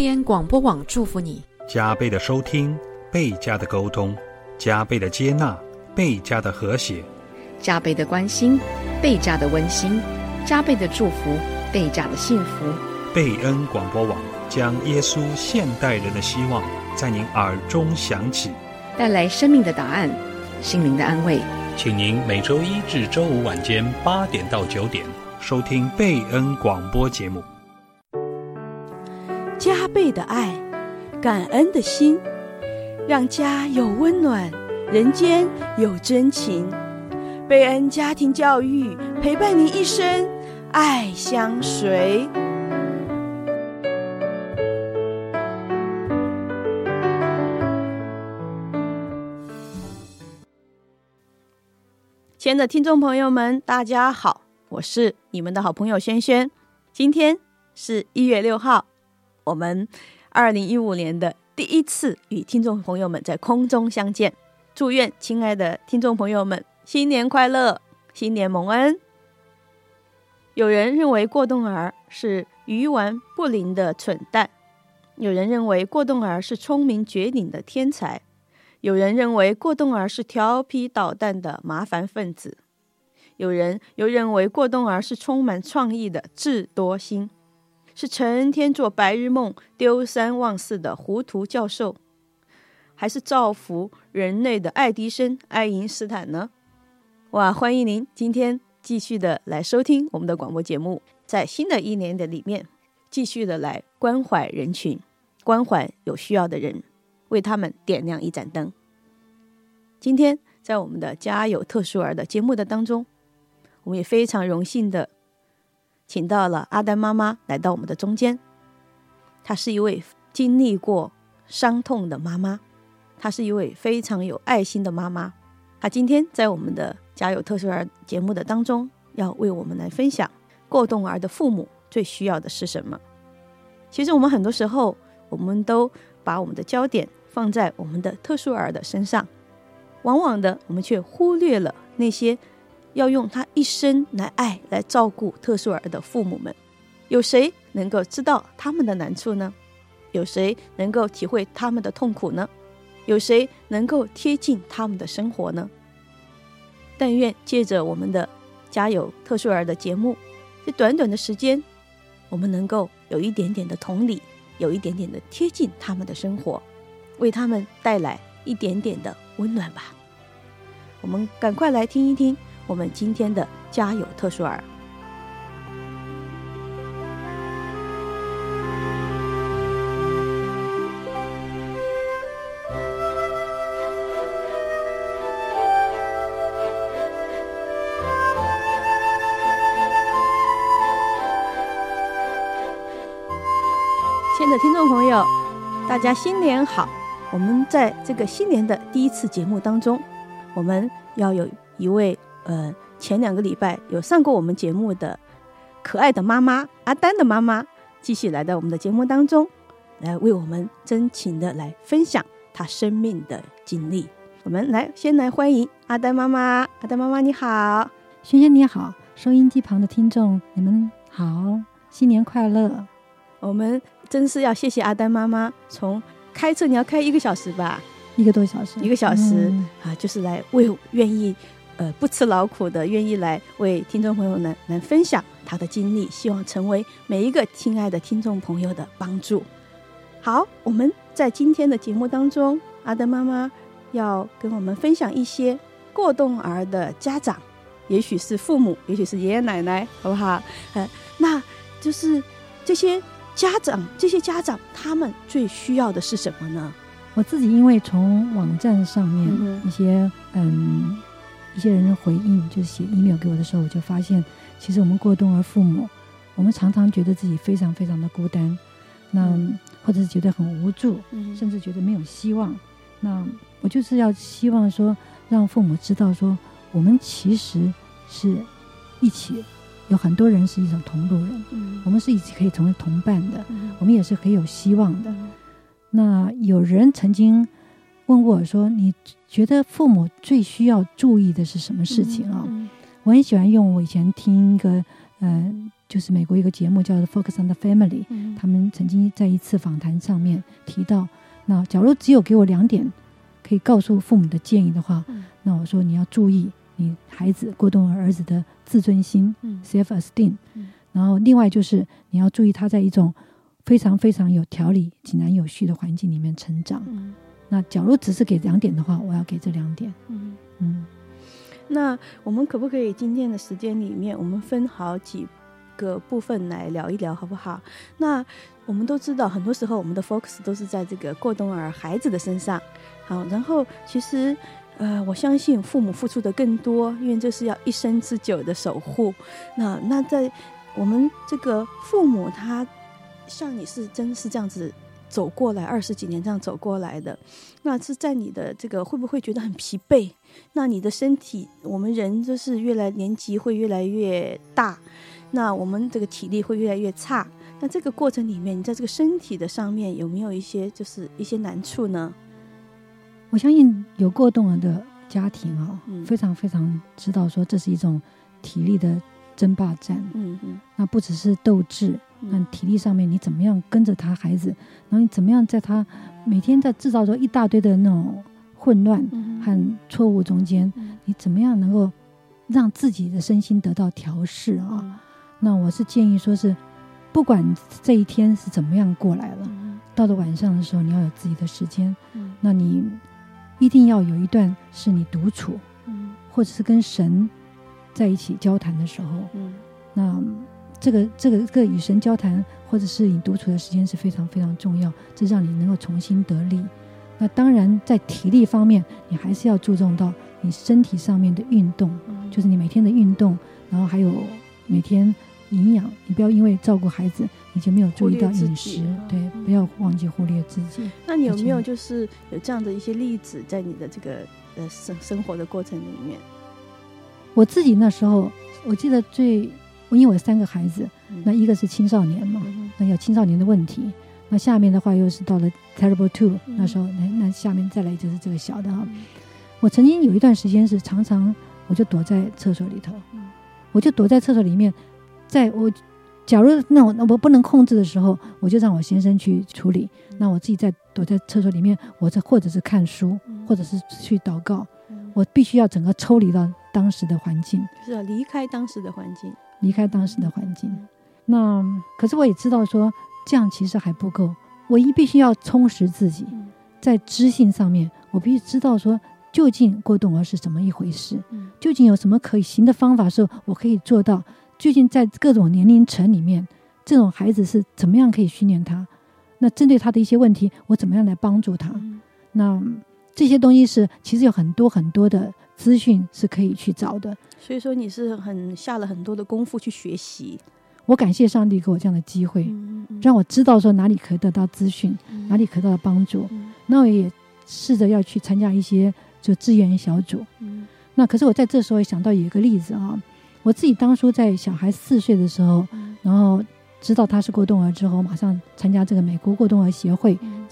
恩广播网祝福你， 加倍的收听，倍加的沟通，加倍的接纳，倍加的和谐， 加倍的关心，倍加的温馨，加倍的祝福，倍加的幸福。 贝恩广播网将耶稣现代人的希望在您耳中响起， 带来生命的答案，心灵的安慰。 请您每周一至周五晚间8点到9点收听贝恩广播节目。 加倍的爱，感恩的心，让家有温暖，人间有真情。贝恩家庭教育陪伴您一生，爱相随。亲爱的听众朋友们，大家好，我是你们的好朋友萱萱。今天是1月6号，我们2015年的第一次与听众朋友们在空中相见。祝愿亲爱的听众朋友们新年快乐，新年蒙恩。有人认为过动儿是愚顽不灵的蠢蛋，有人认为过动儿是聪明绝顶的天才，有人认为过动儿是调皮捣蛋的麻烦分子，有人又认为过动儿是充满创意的智多星，是成天做白日梦丢三忘四的糊涂教授，还是造福人类的爱迪生爱因斯坦呢？哇，欢迎您今天继续的来收听我们的广播节目，在新的一年的里面继续的来关怀人群，关怀有需要的人，为他们点亮一盏灯。今天在我们的家有特殊儿的节目的当中，我们也非常荣幸的请到了阿丹妈妈来到我们的中间。她是一位经历过伤痛的妈妈，她是一位非常有爱心的妈妈。她今天在我们的家有特殊儿节目的当中，要为我们来分享过动儿的父母最需要的是什么。其实我们很多时候，我们都把我们的焦点放在我们的特殊儿的身上，往往的我们却忽略了那些要用他一生来爱来照顾特殊儿的父母们。有谁能够知道他们的难处呢？有谁能够体会他们的痛苦呢？有谁能够贴近他们的生活呢？但愿借着我们的家有特殊儿的节目，这短短的时间，我们能够有一点点的同理，有一点点的贴近他们的生活，为他们带来一点点的温暖吧。我们赶快来听一听我们今天的家有特殊儿。亲爱的听众朋友，大家新年好。我们在这个新年的第一次节目当中，我们要有一位前2个礼拜有上过我们节目的可爱的妈妈阿丹的妈妈，继续来到我们的节目当中，来为我们真情的来分享她生命的经历。我们先来欢迎阿丹妈妈。阿丹妈妈你好。 萱萱你好，收音机旁的听众你们好，新年快乐。 我们真是要谢谢阿丹妈妈，从开车你要开1个小时吧 ，1个多小时 ，1个小时就是来为愿意不辞劳苦的，愿意来为听众朋友们来分享他的经历，希望成为每一个亲爱的听众朋友的帮助。好，我们在今天的节目当中，阿丹妈妈要跟我们分享一些过动儿的家长，也许是父母，也许是爷爷奶奶，好不好？那就是这些家长他们最需要的是什么呢？ 我自己因为从网站上面一些人的回应，就是写 email 给我的时候，我就发现其实我们过动儿父母，我们常常觉得自己非常非常的孤单，那或者是觉得很无助，甚至觉得没有希望。那我就是要希望说让父母知道说，我们其实是一起，有很多人是一种同路人，我们是一起可以成为同伴的，我们也是很有希望的。那有人曾经问过我说，你觉得父母最需要注意的是什么事情啊？我很喜欢用我以前听一个就是美国一个节目叫做 Focus on the Family，他们曾经在一次访谈上面提到，那假如只有给我2点可以告诉父母的建议的话，那我说你要注意你孩子过动儿子的自尊心self-esteem，然后另外就是你要注意他在一种非常非常有条理井然有序的环境里面成长。那假如只是给2点的话，我要给这2点。 那我们可不可以今天的时间里面，我们分好几个部分来聊一聊好不好？那我们都知道很多时候我们的 focus 都是在这个过动儿孩子的身上，好，然后其实我相信父母付出的更多，因为这是要一生之久的守护。那在我们这个父母，他像你是真是这样子走过来20几年这样走过来的，那是在你的这个会不会觉得很疲惫？那你的身体，我们人就是年纪会越来越大，那我们这个体力会越来越差。那这个过程里面，你在这个身体的上面有没有一些难处呢？ 我相信有过动儿的家庭非常非常知道说这是一种体力的争霸战。那不只是斗志，那体力上面你怎么样跟着他孩子，然后你怎么样在他每天在制造出一大堆的那种混乱和错误中间，你怎么样能够让自己的身心得到调试那我是建议说是不管这一天是怎么样过来了，到了晚上的时候你要有自己的时间，那你一定要有一段是你独处，或者是跟神在一起交谈的时候，那这个与神交谈或者是你独处的时间是非常非常重要，这让你能够重新得力。那当然在体力方面你还是要注重到你身体上面的运动，就是你每天的运动，然后还有每天营养，你不要因为照顾孩子你就没有注意到饮食，对，不要忘记忽略自己。 那你有没有就是有这样的一些例子在你的这个生活的过程里面？ 我自己那时候我记得因为我有3个孩子，那一个是青少年嘛，那有青少年的问题，那下面的话又是到了 Terrible 2，那时候那下面再来就是这个小的我曾经有一段时间是常常我就躲在厕所里头，我就躲在厕所里面，在我假如那我不能控制的时候，我就让我先生去处理，那我自己在躲在厕所里面，我或者是看书，或者是去祷告，我必须要整个抽离到当时的环境， 是要离开当时的环境。 那可是我也知道说这样其实还不够，我必须要充实自己，在知性上面我必须知道说究竟过动儿是怎么一回事，究竟有什么可以行的方法是我可以做到，究竟在各种年龄层里面这种孩子是怎么样可以训练他，那针对他的一些问题我怎么样来帮助他。那这些东西是其实有很多很多的资讯是可以去找的， 所以说你是下了很多的功夫去学习。 我感谢上帝给我这样的机会，让我知道说哪里可以得到资讯，哪里可以得到帮助。那我也试着要去参加一些就志愿小组。那可是我在这时候也想到有一个例子我自己当初在小孩4岁的时候，然后知道他是过动儿之后，马上参加这个美国过动儿协会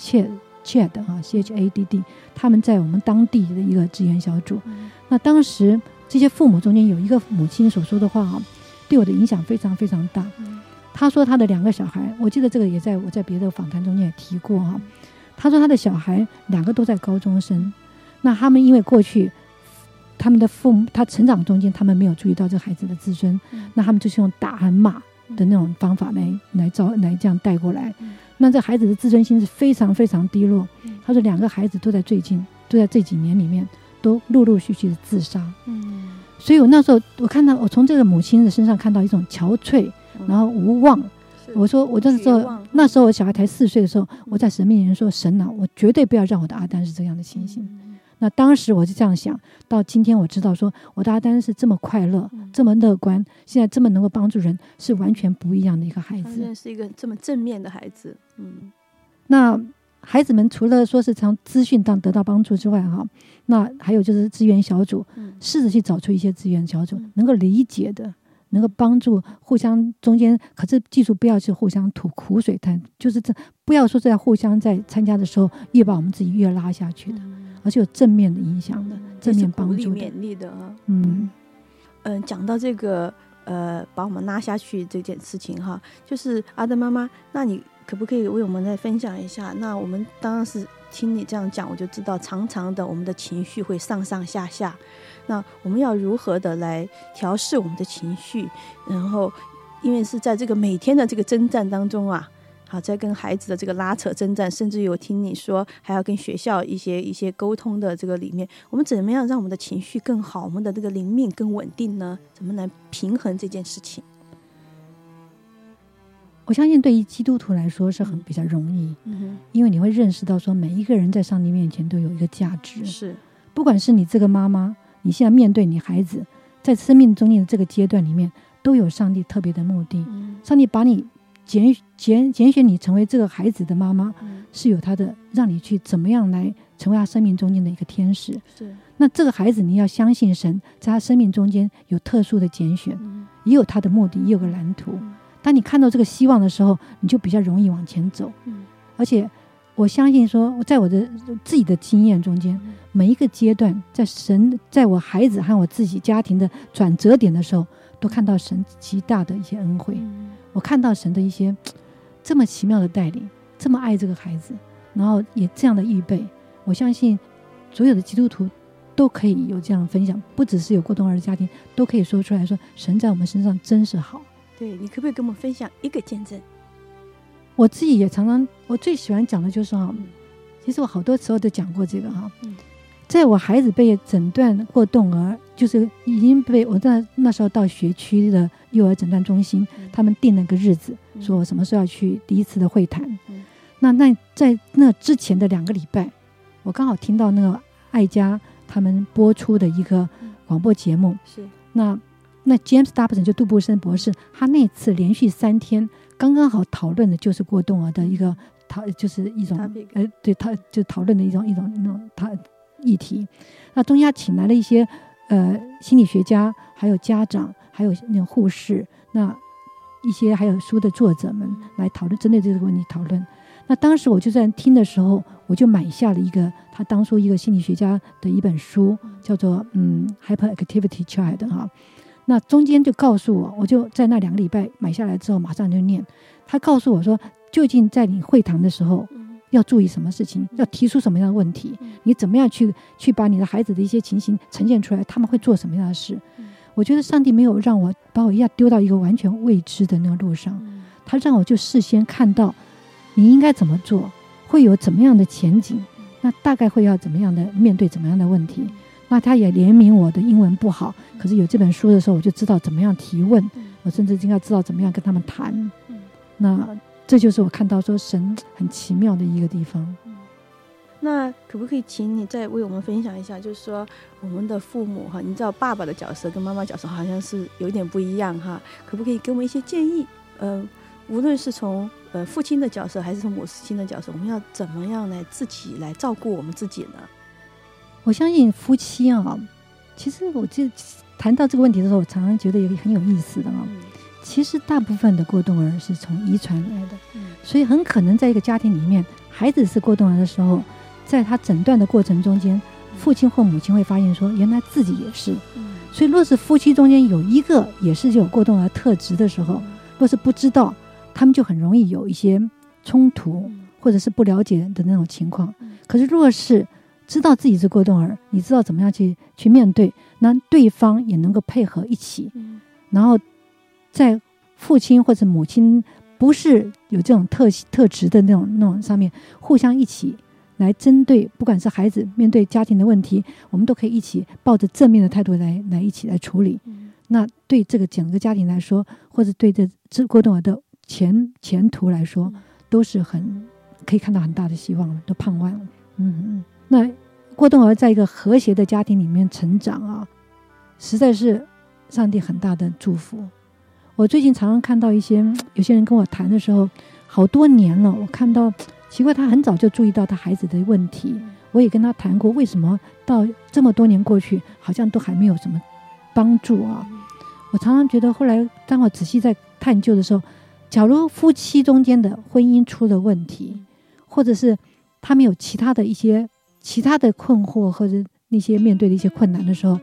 CHADD， 他们在我们当地的一个志愿小组。那当时这些父母中间有一个母亲所说的话对我的影响非常非常大。他说他的2个小孩，我记得这个也在我在别的访谈中间也提过他说他的小孩2个都在高中生，那他们因为过去他们的父母他成长中间他们没有注意到这孩子的自尊，那他们就是用打和骂的那种方法来这样带过来，那这孩子的自尊心是非常非常低落。他说2个孩子都在这几年里面都陆陆续续的自杀。所以我那时候我从这个母亲的身上看到一种憔悴，然后无望。我说我那时候我小孩才4岁的时候，我在神面前说，神啊，我绝对不要让我的阿丹是这样的情形。那当时我就这样想，到今天我知道说我的阿丹是这么快乐，这么乐观，现在这么能够帮助人，是完全不一样的一个孩子， 现在是一个这么正面的孩子。 那孩子们除了说是从资讯上得到帮助之外那还有就是志愿小组，试着去找出一些志愿小组能够理解的，能够帮助互相中间，可是记住不要去互相吐苦水谈，就是不要说在互相在参加的时候越把我们自己越拉下去的，而且有正面的影响的，正面帮助的， 勉励的讲到这个把我们拉下去这件事情哈，就是阿德妈妈，那你可不可以为我们来分享一下？那我们当然是听你这样讲，我就知道常常的我们的情绪会上上下下，那我们要如何的来调试我们的情绪？然后因为是在这个每天的这个征战当中啊，好，在跟孩子的这个拉扯征战，甚至有听你说还要跟学校一些沟通的这个里面，我们怎么样让我们的情绪更好，我们的这个灵命更稳定呢？怎么来平衡这件事情？ 我相信对于基督徒来说是比较容易，因为你会认识到说每一个人在上帝面前都有一个价值，是不管是你这个妈妈，你现在面对你孩子，在生命中间的这个阶段里面，都有上帝特别的目的。上帝把你拣选你成为这个孩子的妈妈，是有他的让你去怎么样来成为他生命中间的一个天使。是，那这个孩子你要相信神在他生命中间有特殊的拣选，也有他的目的，也有个蓝图。当你看到这个希望的时候，你就比较容易往前走。而且我相信说，在我的自己的经验中间，每一个阶段在我孩子和我自己家庭的转折点的时候，都看到神极大的一些恩惠。我看到神的一些这么奇妙的带领，这么爱这个孩子，然后也这样的预备。我相信所有的基督徒都可以有这样的分享，不只是有过动儿的家庭，都可以说出来说神在我们身上真是好。 对，你可不可以跟我们分享一个见证？ 我自己也常常，我最喜欢讲的就是其实我好多时候都讲过这个在我孩子被诊断过动儿，就是已经被我在那时候到学区的幼儿诊断中心，他们定了个日子，说我什么时候要去第一次的会谈。那在那之前的2个礼拜，我刚好听到那个爱家他们播出的一个广播节目，是那 James Dobson 就杜布森博士，他那次连续3天刚刚好讨论的就是过动儿的一个就是一种对，他就讨论的一种那种议题。那中间请来了一些心理学家，还有家长，还有那种护士，那一些还有书的作者们来讨论，针对这个问题讨论。那当时我就在听的时候，我就买下了一个他当初一个心理学家的一本书，叫做Hyperactivity Child 哈。那中间就告诉我就在那2个礼拜买下来之后马上就念，他告诉我说究竟在你会谈的时候要注意什么事情，要提出什么样的问题，你怎么样去把你的孩子的一些情形呈现出来，他们会做什么样的事。我觉得上帝没有让我把我一下丢到一个完全未知的那个路上，他让我就事先看到你应该怎么做，会有怎么样的前景，那大概会要怎么样的面对怎么样的问题。那他也怜悯我的英文不好，可是有这本书的时候我就知道怎么样提问，我甚至应该知道怎么样跟他们谈。那这就是我看到说神很奇妙的一个地方。 那可不可以请你再为我们分享一下，就是说我们的父母你知道爸爸的角色跟妈妈角色好像是有点不一样可不可以给我们一些建议？无论是从父亲的角色还是从母亲的角色，我们要怎么样来自己来照顾我们自己呢？ 我相信夫妻其实我就谈到这个问题的时候，我常常觉得也很有意思的其实大部分的过动儿是从遗传来的，所以很可能在一个家庭里面，孩子是过动儿的时候，在他诊断的过程中间，父亲或母亲会发现说原来自己也是。所以若是夫妻中间有一个也是有过动儿特质的时候，若是不知道，他们就很容易有一些冲突或者是不了解的那种情况。可是若是知道自己是过动儿，你知道怎么样去面对，那对方也能够配合一起，然后在父亲或者母亲不是有这种特质的那种上面，互相一起来针对，不管是孩子面对家庭的问题，我们都可以一起抱着正面的态度来一起来处理。那对这个整个家庭来说，或者对这过动儿的前途来说，都是可以看到很大的希望，都盼望。那过动儿在一个和谐的家庭里面成长实在是上帝很大的祝福。我最近常常看到有些人跟我谈的时候，好多年了，我看到奇怪，他很早就注意到他孩子的问题，我也跟他谈过为什么到这么多年过去好像都还没有什么帮助我常常觉得后来当我仔细在探究的时候，假如夫妻中间的婚姻出了问题，或者是他们有其他的困惑，或者那些面对的一些困难的时候，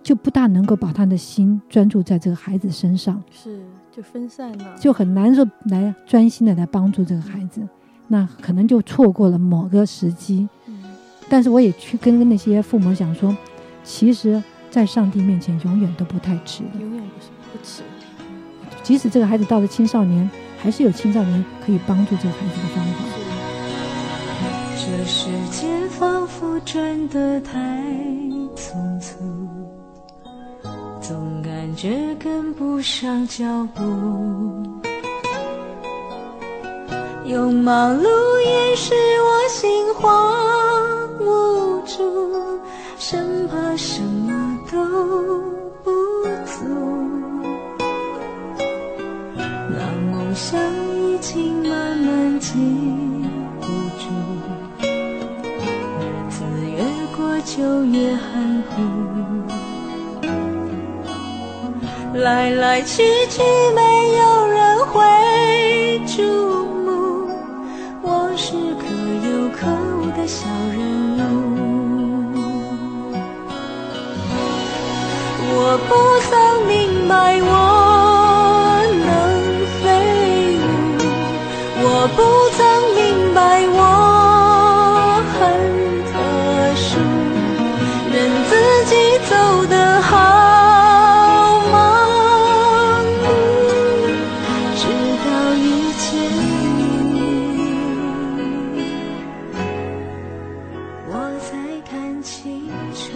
就不大能够把他的心专注在这个孩子身上， 是就分散了， 就很难说来专心的来帮助这个孩子，那可能就错过了某个时机。但是我也去跟那些父母讲说，其实在上帝面前永远都不太迟的， 永远不迟。 即使这个孩子到了青少年，还是有青少年可以帮助这个孩子的方法。 这世界仿佛转得太匆促，总感觉跟不上脚步，用忙碌掩饰我心慌无助，生怕什么都不足，那梦想已经慢慢记不住，日子越过就越含糊，来来去去没有人会注目，我是可有可无的小人物，我不曾明白我能飞舞，我不曾明白我很特殊，任自己走得好忙碌，直到遇见你，我才看清楚。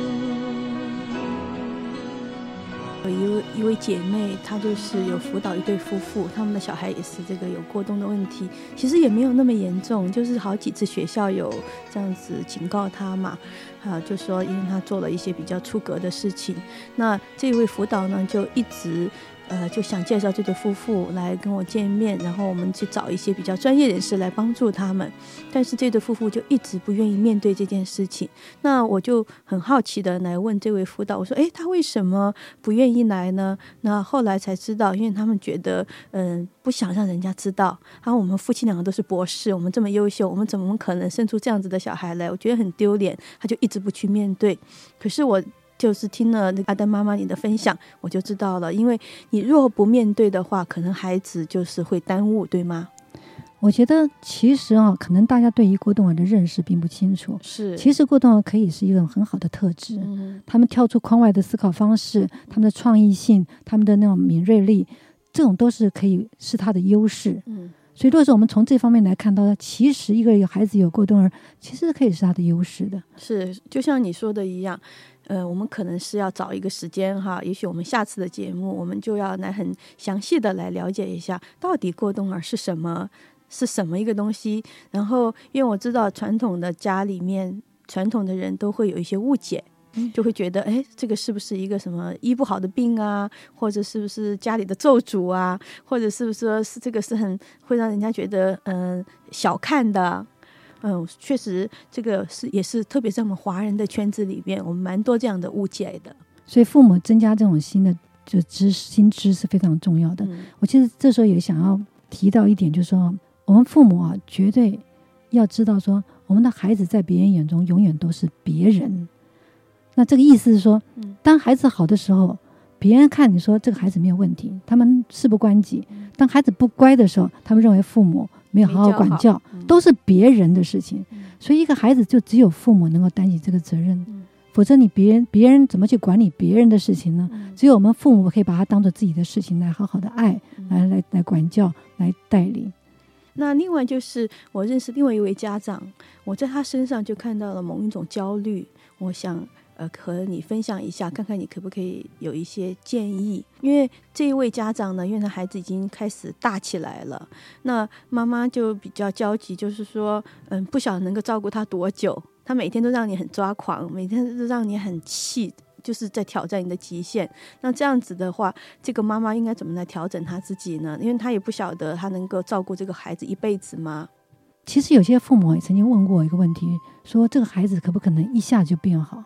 有一位姐妹，她就是有辅导一对夫妇，他们的小孩也是这个有过动的问题，其实也没有那么严重，就是好几次学校有这样子警告她嘛，就说因为她做了一些比较出格的事情，那这位辅导呢就一直就想介绍这对夫妇来跟我见面，然后我们去找一些比较专业人士来帮助他们，但是这对夫妇就一直不愿意面对这件事情。那我就很好奇的来问这位辅导，我说他为什么不愿意来呢？那后来才知道，因为他们觉得不想让人家知道，我们夫妻两个都是博士，我们这么优秀，我们怎么可能生出这样子的小孩来，我觉得很丢脸，他就一直不去面对。可是我就是听了阿丹妈妈你的分享，我就知道了，因为你若不面对的话，可能孩子就是会耽误，对吗？ 我觉得其实可能大家对于过动儿的认识并不清楚。 是， 其实过动儿可以是一个很好的特质，他们跳出框外的思考方式，他们的创意性，他们的那种敏锐力，这种都是可以是他的优势。所以如果说我们从这方面来看到，其实一个孩子有过动儿，其实可以是他的优势的。 是，就像你说的一样，我们可能是要找一个时间也许我们下次的节目，我们就要来很详细的来了解一下，到底过动儿是什么一个东西。然后，因为我知道传统的家里面，传统的人都会有一些误解。就会觉得这个是不是一个什么医不好的病啊，或者是不是家里的咒诅啊，或者是不是说是这个是很会让人家觉得小看的。确实这个也是特别在我们华人的圈子里面，我们蛮多这样的误解的。 所以父母增加这种新的新知是非常重要的。我其实这时候也想要提到一点，就是说我们父母绝对要知道说，我们的孩子在别人眼中永远都是别人。那这个意思是说，当孩子好的时候，别人看你说这个孩子没有问题，他们事不关己。当孩子不乖的时候，他们认为父母没有好好管教，都是别人的事情。所以一个孩子就只有父母能够担起这个责任，否则你别人怎么去管理别人的事情呢？只有我们父母可以把它当作自己的事情来好好的爱，来管教，来带领。 那另外就是我认识另外一位家长，我在他身上就看到了某一种焦虑，我想和你分享一下，看看你可不可以有一些建议。因为这一位家长呢，因为他孩子已经开始大起来了，那妈妈就比较焦急，就是说不晓得能够照顾他多久，他每天都让你很抓狂，每天都让你很气，就是在挑战你的极限。那这样子的话，这个妈妈应该怎么来调整她自己呢？因为她也不晓得她能够照顾这个孩子一辈子吗？ 其实有些父母也曾经问过我一个问题，说这个孩子可不可能一下就变好？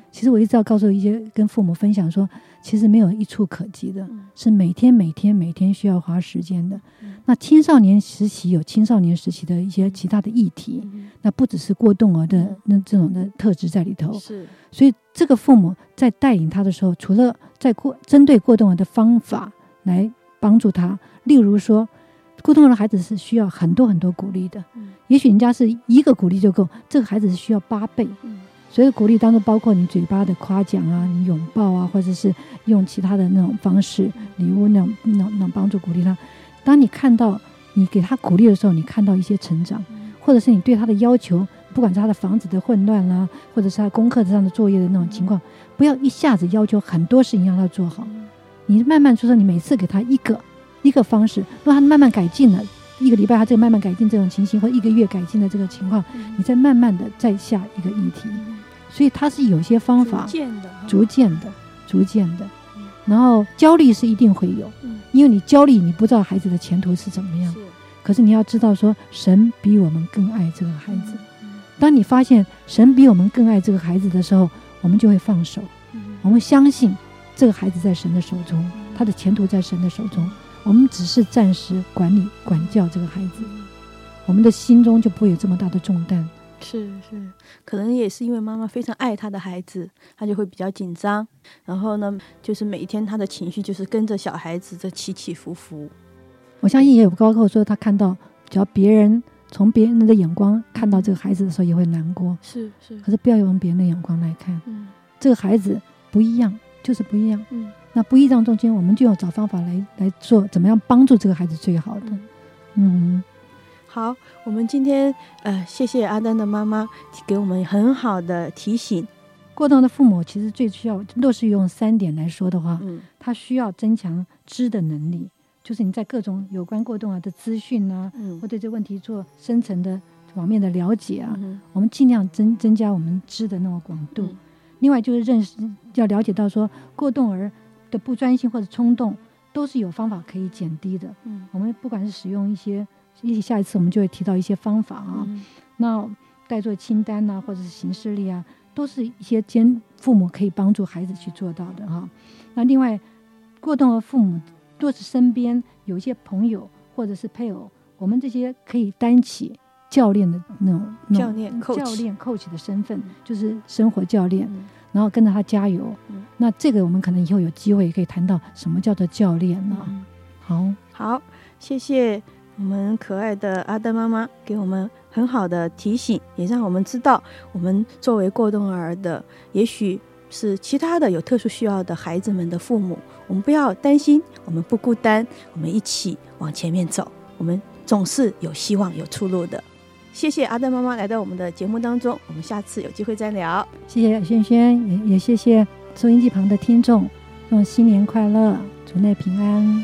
其实我一直要告诉一些跟父母分享说，其实没有一触可及的，是每天需要花时间的。那青少年时期有青少年时期的一些其他的议题，那不只是过动儿的那这种的特质在里头。 是， 所以这个父母在带领他的时候，除了在针对过动儿的方法来帮助他，例如说过动儿的孩子是需要很多很多鼓励的，也许人家是一个鼓励就够，这个孩子是需要8倍。所以鼓励当中包括你嘴巴的夸奖啊，你拥抱啊，或者是用其他的那种方式，礼物那种帮助鼓励他。当你看到你给他鼓励的时候，你看到一些成长，或者是你对他的要求，不管是他的房子的混乱啦，或者是他功课上的作业的那种情况，不要一下子要求很多事情让他做好，你慢慢说你每次给他一个方式，如果他慢慢改进了，1个礼拜他这个慢慢改进这种情形，或1个月改进的这个情况，你再慢慢的再下一个议题。所以它是有些方法逐渐的，然后焦虑是一定会有，因为你焦虑你不知道孩子的前途是怎么样，可是你要知道说神比我们更爱这个孩子。当你发现神比我们更爱这个孩子的时候，我们就会放手，我们相信这个孩子在神的手中，他的前途在神的手中，我们只是暂时管理管教这个孩子，我们的心中就不会有这么大的重担。 是，可能也是因为妈妈非常爱她的孩子，她就会比较紧张，然后呢就是每一天她的情绪就是跟着小孩子的起起伏伏。 我相信也有包括说他看到只要从别人的眼光看到这个孩子的时候也会难过， 是， 可是不要用别人的眼光来看，这个孩子不一样就是不一样，那不一样中间我们就要找方法来做怎么样帮助这个孩子最好的。 好，我们今天谢谢阿丹的妈妈给我们很好的提醒。 过动的父母其实最需要，若是用3点来说的话，他需要增强知的能力，就是你在各种有关过动儿的资讯啊，或对这问题做深层的网面的了解啊，我们尽量增加我们知的那种广度。另外就是要了解到说过动儿的不专心或者冲动都是有方法可以减低的。我们不管是使用下一次我们就会提到一些方法啊，那带做清单啊，或者是行事历啊，都是一些父母可以帮助孩子去做到的哈。那另外过动的父母若是身边有一些朋友或者是配偶，我们这些可以担起教练的那种教练 coach 的身份，就是生活教练，然后跟着他加油。那这个我们可能以后有机会可以谈到什么叫做教练啊。 好，谢谢我们可爱的阿丹妈妈给我们很好的提醒，也让我们知道我们作为过动儿的，也许是其他的有特殊需要的孩子们的父母，我们不要担心，我们不孤单，我们一起往前面走，我们总是有希望有出路的。谢谢阿丹妈妈来到我们的节目当中，我们下次有机会再聊。 谢谢萱萱，也谢谢收音机旁的听众，祝新年快乐，主内平安。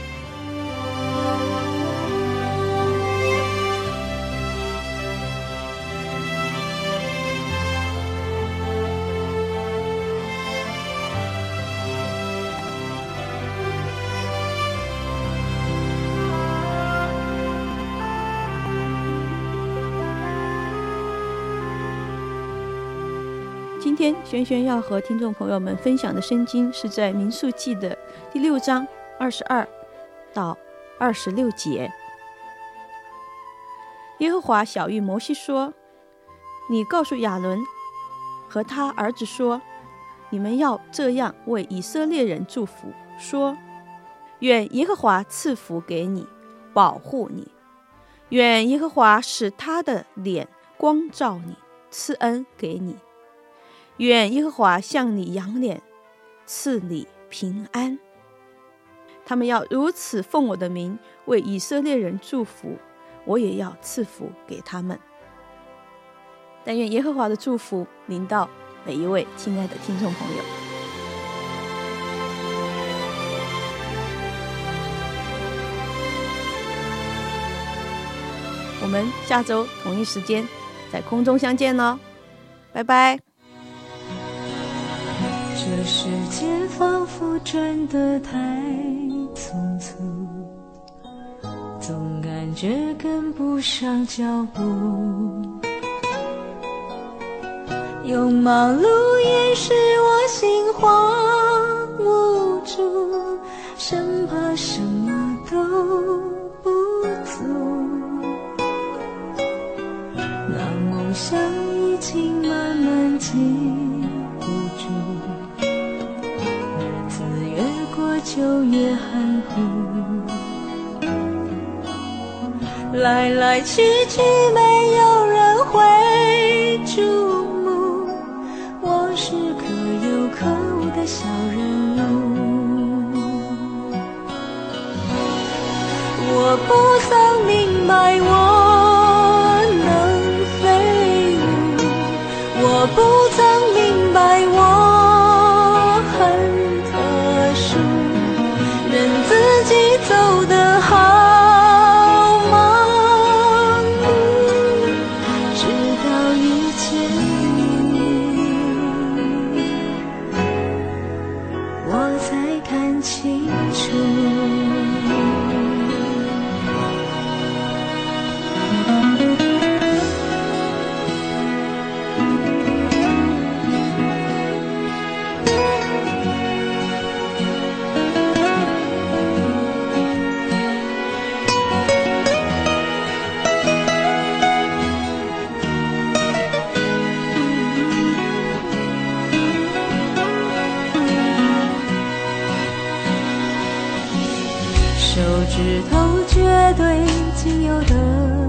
今天萱萱要和听众朋友们分享的圣经是在民数记的第6章22到26节。耶和华晓谕摩西说，你告诉亚伦和他儿子说，你们要这样为以色列人祝福，说，愿耶和华赐福给你，保护你，愿耶和华使他的脸光照你，赐恩给你，愿耶和华向你扬脸，赐你平安。他们要如此奉我的名为以色列人祝福，我也要赐福给他们。但愿耶和华的祝福临到每一位亲爱的听众朋友。我们下周同一时间在空中相见咯，拜拜。 这世界仿佛转得太匆促，总感觉跟不上脚步， 用忙碌掩饰我心慌无助，生怕什么都不足，那梦想已经慢慢记不住，日子越过就越含糊，来来去去没有人会注目，我是可有可无的小人物。我不曾明白我能飞舞，我不曾明白我很特殊，任自己走得好忙碌，直到遇见你，我才看清楚。手指头绝对仅有的